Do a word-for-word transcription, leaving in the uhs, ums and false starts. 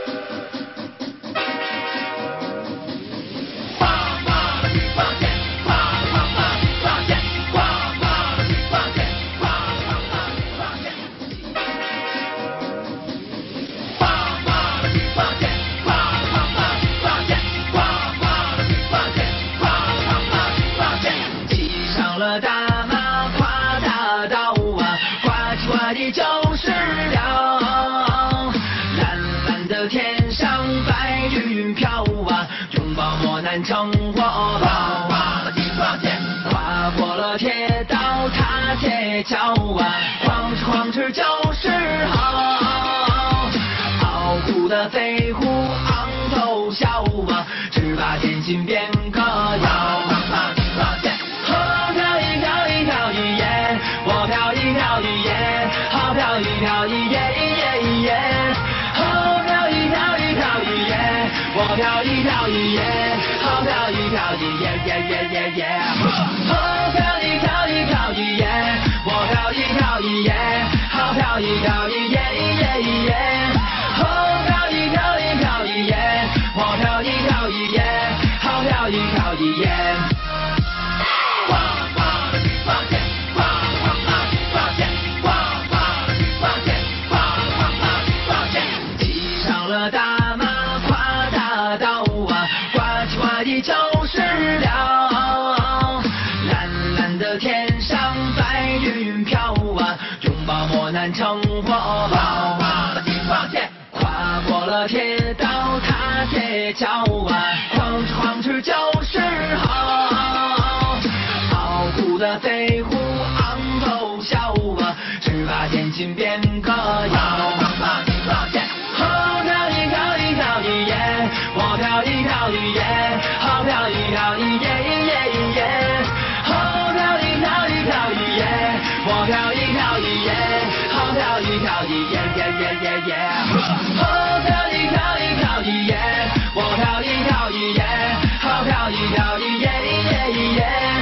就是了，蓝蓝的天上白云飘啊，拥抱磨难成火爆。跨过了铁道踏铁桥啊，狂驰狂驰就是好。傲骨的飞虎昂头笑啊，十八剑心变歌谣。飘一飘一耶耶耶，好飘一飘一飘一耶，我飘一飘一耶，好飘一飘一耶耶耶耶耶，好飘一飘一飘一耶，我飘一飘一耶，好飘一飘一耶耶耶，好飘一飘一飘一耶，我飘一飘一耶，好飘一飘一耶。大马跨大道啊，呱唧呱唧就是了。蓝蓝的天上白云飘啊，拥抱磨难成火爆。跨过了铁道踏铁桥啊，狂驰狂驰就是好。傲骨的飞虎昂头笑啊，十八剑心变歌谣。我飘一飘一耶，好飘一飘一耶耶耶，好飘一飘一飘一耶，我飘一飘一耶，好飘一飘一耶耶耶耶耶，好飘一飘一飘一耶，我飘一飘一耶，好飘一飘一耶耶耶。